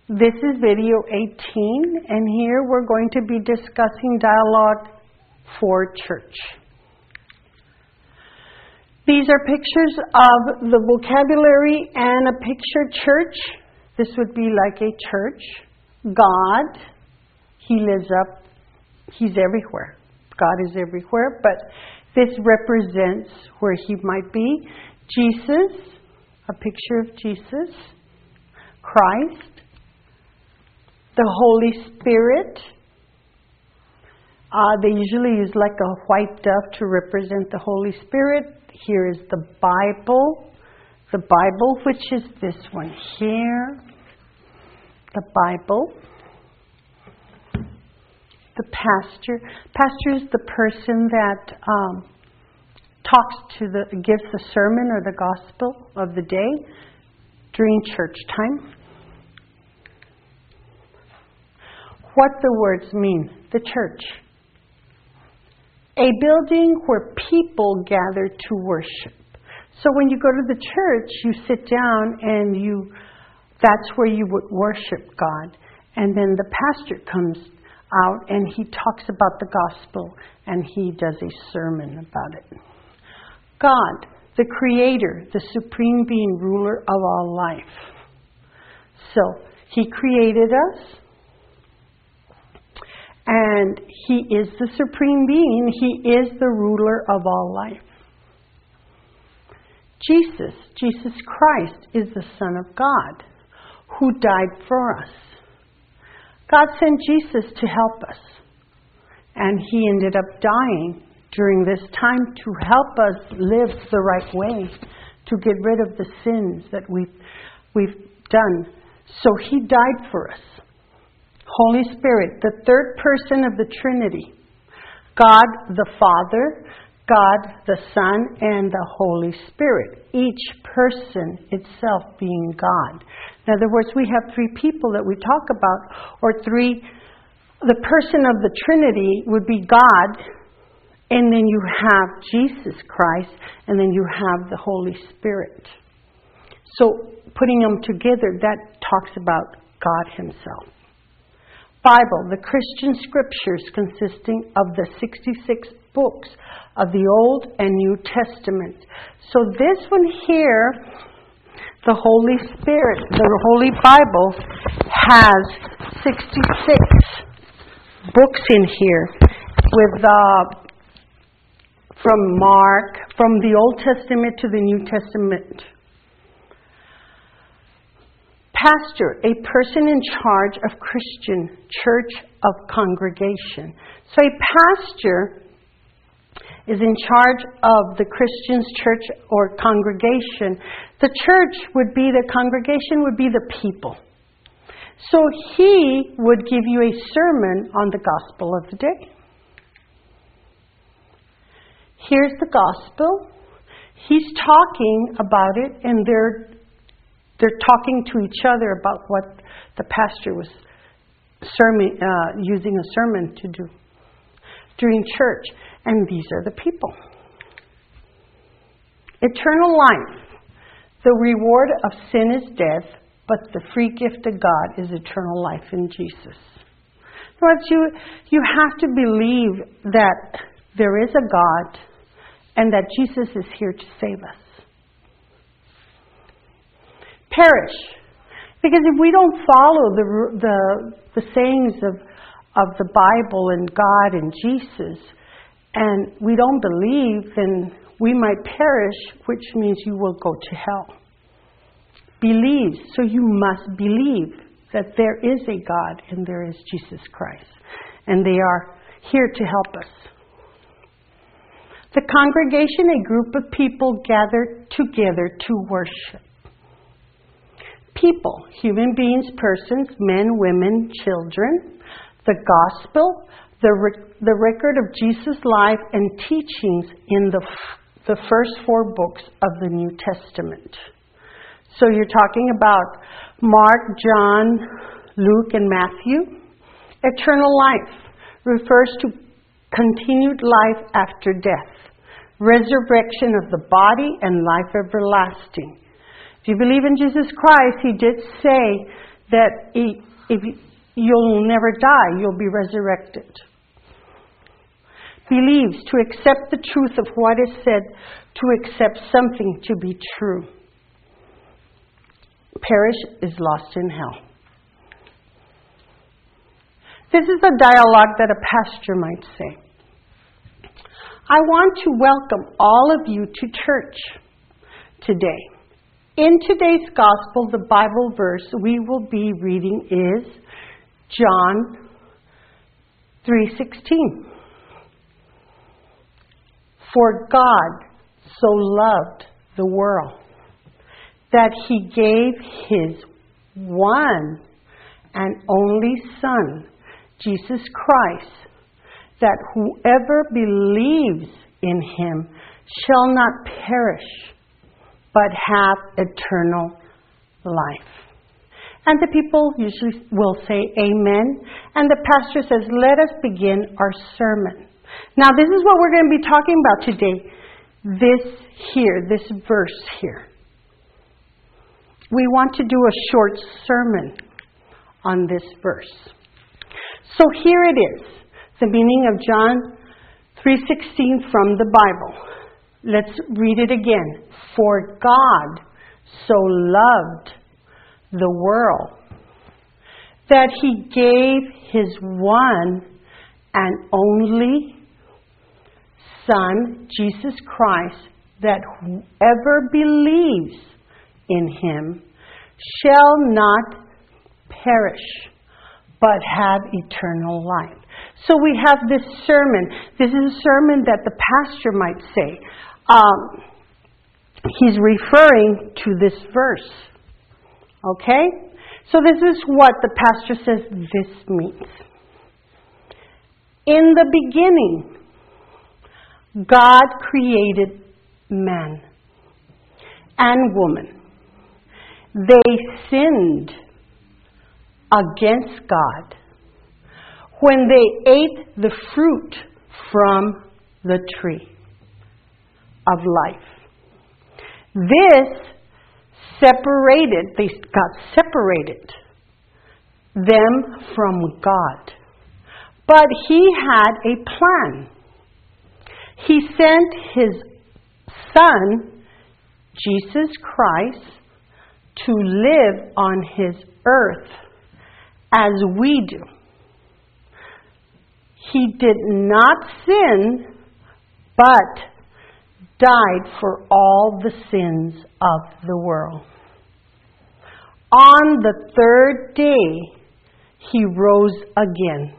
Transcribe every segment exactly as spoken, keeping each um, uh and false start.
This is video eighteen, and here we're going to be discussing dialogue for church. These are pictures of the vocabulary and a picture church. This would be like a church. God, He lives up, He's everywhere. God is everywhere, but this represents where He might be. Jesus, a picture of Jesus. Christ. The Holy Spirit. Uh, they usually use like a white dove to represent the Holy Spirit. Here is the Bible. The Bible, which is this one here. The Bible. The pastor. Pastor is the person that um, talks to the, gives the sermon or the gospel of the day during church time. What the words mean. The church. A building where people gather to worship. So when you go to the church, you sit down and you, that's where you would worship God. And then the pastor comes out and he talks about the gospel and he does a sermon about it. God, the Creator, the Supreme Being, ruler of all life. So He created us. And He is the Supreme Being. He is the ruler of all life. Jesus, Jesus Christ, is the Son of God who died for us. God sent Jesus to help us. And He ended up dying during this time to help us live the right way, to get rid of the sins that we've, we've done. So He died for us. Holy Spirit, the third person of the Trinity. God the Father, God the Son, and the Holy Spirit. Each person itself being God. In other words, we have three people that we talk about, or three. The person of the Trinity would be God, and then you have Jesus Christ, and then you have the Holy Spirit. So putting them together, that talks about God Himself. Bible, the Christian scriptures consisting of the sixty-six books of the Old and New Testament. So this one here, the Holy Spirit, the Holy Bible, has sixty-six books in here with uh, from Mark, from the Old Testament to the New Testament. Pastor, a person in charge of Christian church of congregation. So a pastor is in charge of the Christian's church or congregation. The church would be, the congregation would be the people. So he would give you a sermon on the gospel of the day. Here's the gospel. He's talking about it, and they're They're talking to each other about what the pastor was sermon, uh, using a sermon to do during church. And these are the people. Eternal life. The reward of sin is death, but the free gift of God is eternal life in Jesus. In other words, you, you have to believe that there is a God and that Jesus is here to save us. Perish. Because if we don't follow the the, the sayings of, of the Bible and God and Jesus, and we don't believe, then we might perish, which means you will go to hell. Believe. So you must believe that there is a God and there is Jesus Christ. And they are here to help us. The congregation, a group of people gathered together to worship. People, human beings, persons, men, women, children, the gospel, the, re- the record of Jesus' life and teachings in the, f- the first four books of the New Testament. So you're talking about Mark, John, Luke, and Matthew. Eternal life refers to continued life after death, resurrection of the body, and life everlasting. If you believe in Jesus Christ, He did say that if you'll never die, you'll be resurrected. Believes, to accept the truth of what is said, to accept something to be true. Perish is lost in hell. This is a dialogue that a pastor might say. I want to welcome all of you to church today. In today's gospel, the Bible verse we will be reading is John three sixteen. For God so loved the world that He gave His one and only Son, Jesus Christ, that whoever believes in Him shall not perish, but have eternal life. And the people usually will say amen. And the pastor says, let us begin our sermon. Now this is what we're going to be talking about today. This here, this verse here. We want to do a short sermon on this verse. So here it is, the meaning of John three sixteen from the Bible. Let's read it again. For God so loved the world that He gave His one and only Son, Jesus Christ, that whoever believes in Him shall not perish, but have eternal life. So we have this sermon. This is a sermon that the pastor might say. Um, he's referring to this verse. Okay? So this is what the pastor says this means. In the beginning, God created man and woman. They sinned against God when they ate the fruit from the tree of life. This separated, they got separated them from God. But He had a plan. He sent His Son, Jesus Christ, to live on His earth as we do. He did not sin, but died for all the sins of the world. On the third day, He rose again.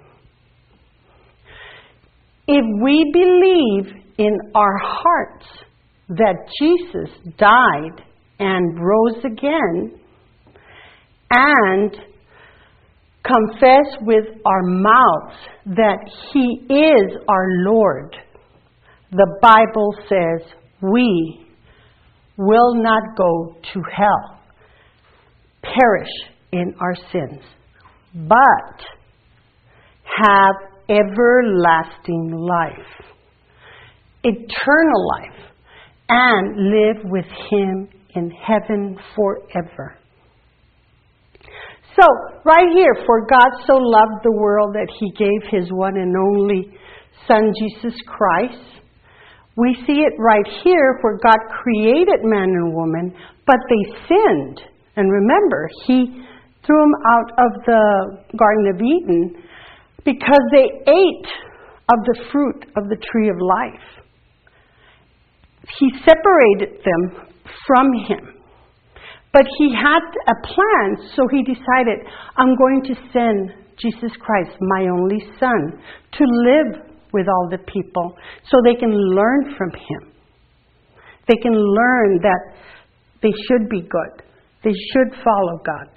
If we believe in our hearts that Jesus died and rose again, and confess with our mouths that He is our Lord, the Bible says we will not go to hell, perish in our sins, but have everlasting life, eternal life, and live with Him in heaven forever. So, right here, for God so loved the world that He gave His one and only Son, Jesus Christ. We see it right here where God created man and woman, but they sinned. And remember, He threw them out of the Garden of Eden because they ate of the fruit of the tree of life. He separated them from Him. But He had a plan, so He decided, I'm going to send Jesus Christ, my only Son, to live with all the people so they can learn from Him. They can learn that they should be good. They should follow God.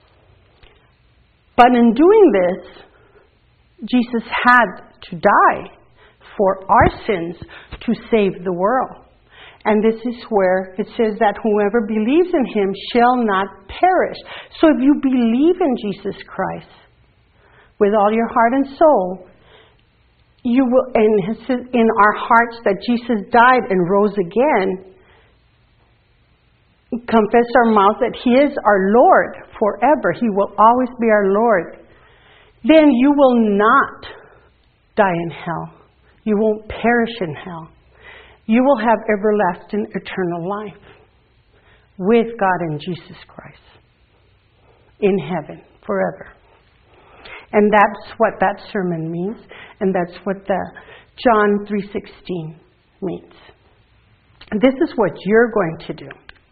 But in doing this, Jesus had to die for our sins to save the world. And this is where it says that whoever believes in Him shall not perish. So if you believe in Jesus Christ with all your heart and soul, you will, and in our hearts that Jesus died and rose again, confess our mouth that He is our Lord forever, He will always be our Lord, then you will not die in hell. You won't perish in hell. You will have everlasting eternal life with God and Jesus Christ in heaven forever. And that's what that sermon means, and that's what the John three sixteen means. This is what you're going to do.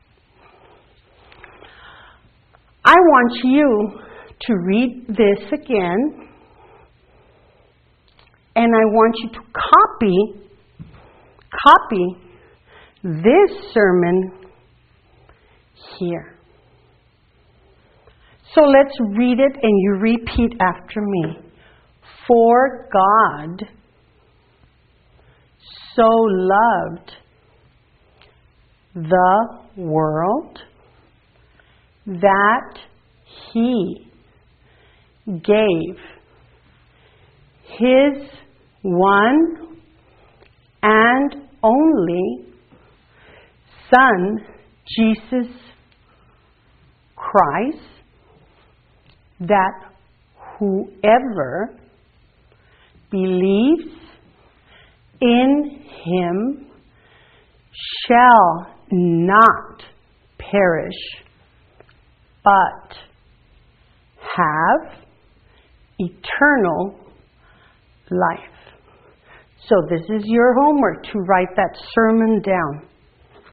I want you to read this again, and I want you to copy, copy this sermon here. So let's read it and you repeat after me. For God so loved the world that He gave His one and only Son, Jesus Christ, that whoever believes in Him shall not perish, but have eternal life. So this is your homework, to write that sermon down.